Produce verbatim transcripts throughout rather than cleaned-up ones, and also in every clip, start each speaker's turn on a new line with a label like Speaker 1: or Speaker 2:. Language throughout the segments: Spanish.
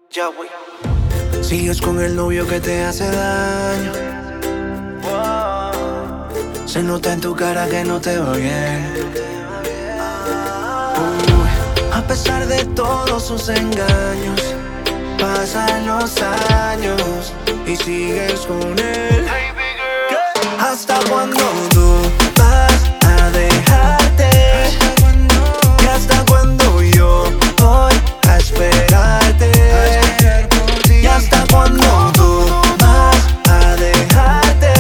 Speaker 1: Ya voy. Sigues con el novio que te hace daño. Se nota en tu cara que no te va bien. Uy, a pesar de todos sus engaños, pasan los años y sigues con él. ¿Hasta cuándo tú vas a dejarte? ¿Y hasta cuándo yo voy a esperarte? ¿Y hasta cuándo tú vas a dejarte?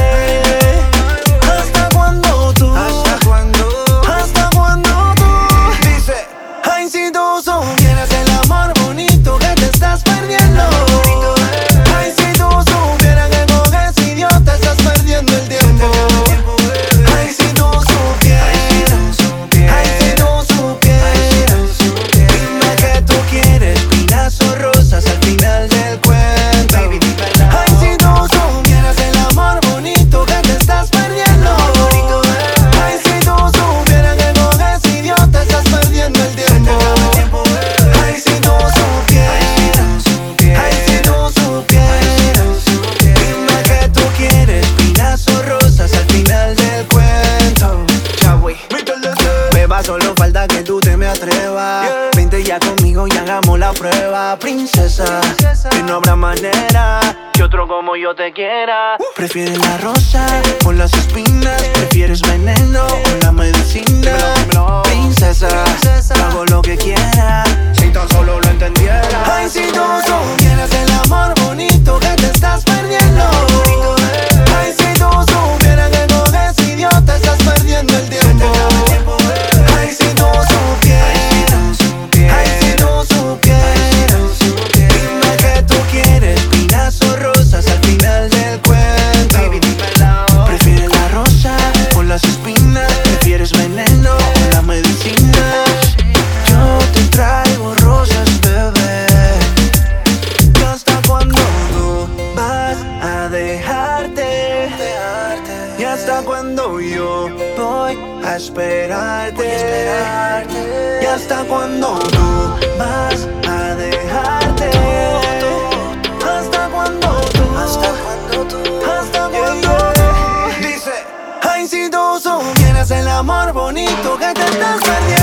Speaker 1: ¿Hasta cuándo tú? ¿Hasta cuándo? ¿Hasta cuándo tú? Dice, ay, si tú supieras el amor bonito que te estás perdiendo. Ay, si tú supieras que con ese idiota estás perdiendo el tiempo. Ay, si tú supieras. Ay, si tú supieras. Dime que tú quieres pinas o rosas al final del cuento. Ay, si tú supieras el amor bonito que te estás perdiendo. Ay, si tú supieras que con ese idiota estás perdiendo el tiempo. Ay, si tú supieras. Ay, si tú supieras. Dime que tú quieres pinas o rosas al final del cuento. Ya voy. Beba, solo falta que tú te me atrevas. Vente ya conmigo y hagamos la prueba, princesa. Que no habrá manera que otro como yo te quiera. ¿Prefieres la rosa o las espinas? ¿Prefieres veneno o la medicina? Princesa, yo hago lo que quiera. Si tan solo lo entendieras. Ay, si tú supieras el amor bonito que te estás perdiendo. Ay, si tú supieras que con ese idiota estás perdiendo el tiempo. Ay, si tú supieras. Ay, si tú supieras. Dime que tú quieres pinas o rosas al final del cuento. ¿Prefieres la rosa o las espinas? ¿Prefieres veneno o la medicina? Yo te traigo rosas, bebé. ¿Y hasta cuándo tú vas a dejarte? ¿Y hasta cuándo yo voy a esperarte? ¿Y hasta cuándo tú vas a dejarte? ¿Hasta cuándo tú? ¿Hasta cuándo tú? ¿Hasta cuándo tú? Dice, ay, si tú supieras el amor bonito que te estás perdiendo.